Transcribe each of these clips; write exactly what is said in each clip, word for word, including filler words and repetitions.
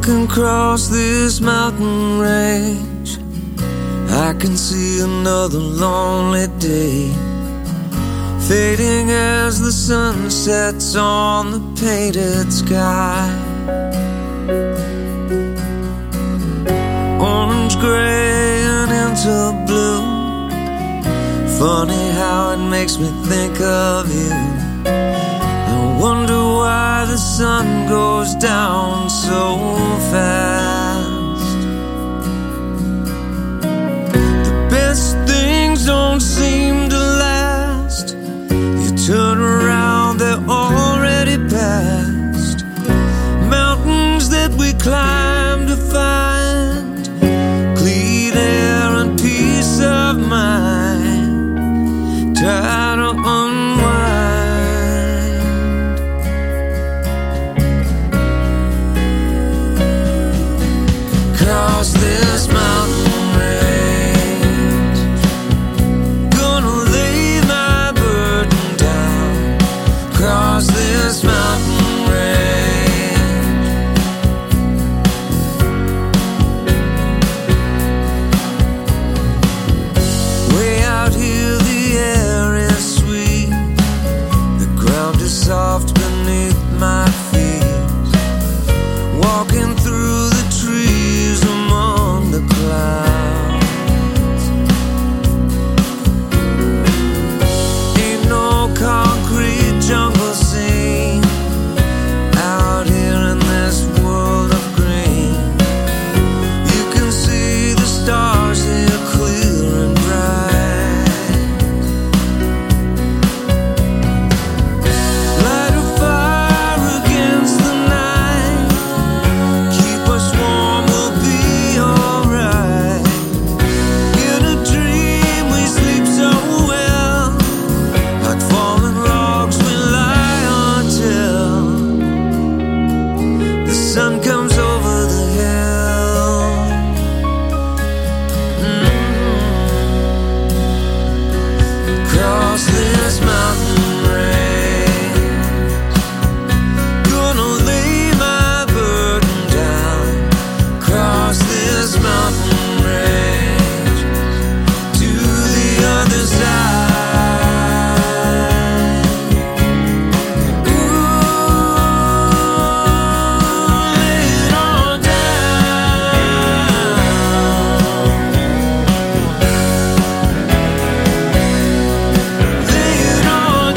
Walking across this mountain range, I can see another lonely day fading as the sun sets on the painted sky. Orange, gray, and into blue. Funny how it makes me think of you. I wonder why the sun goes down so fast. The best things don't seem to last. You turn around, they're already past. Mountains that we climb to find clean air and peace of mind. Try to unwind. Cross this mountain range, gonna lay my burden down. Cross this mountain range, way out here the air is sweet, the ground is soft beneath my feet. Walking through the trees among the clouds, ain't no concrete jungle scene out here in this world of green. You can see the stars here clear and bright. Light a fire against the night, keep us warm, we'll be alright. In a dream we sleep so well, like fallen logs we lie until the sun comes over the hill. Mm. Cross this mountain range, gonna lay my burden down. Cross this mountain range to the other side. Ooh, lay it all down. Lay it all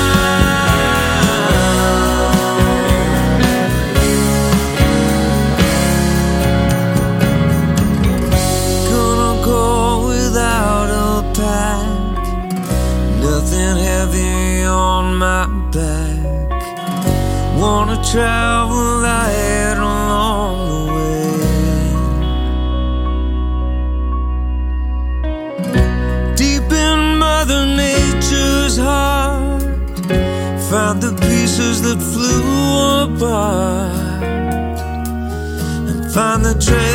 down. Gonna go without a pack, nothing heavy on my back. Wanna travel light along the way. Deep in Mother Nature's heart, found the pieces that flew apart, and find the trail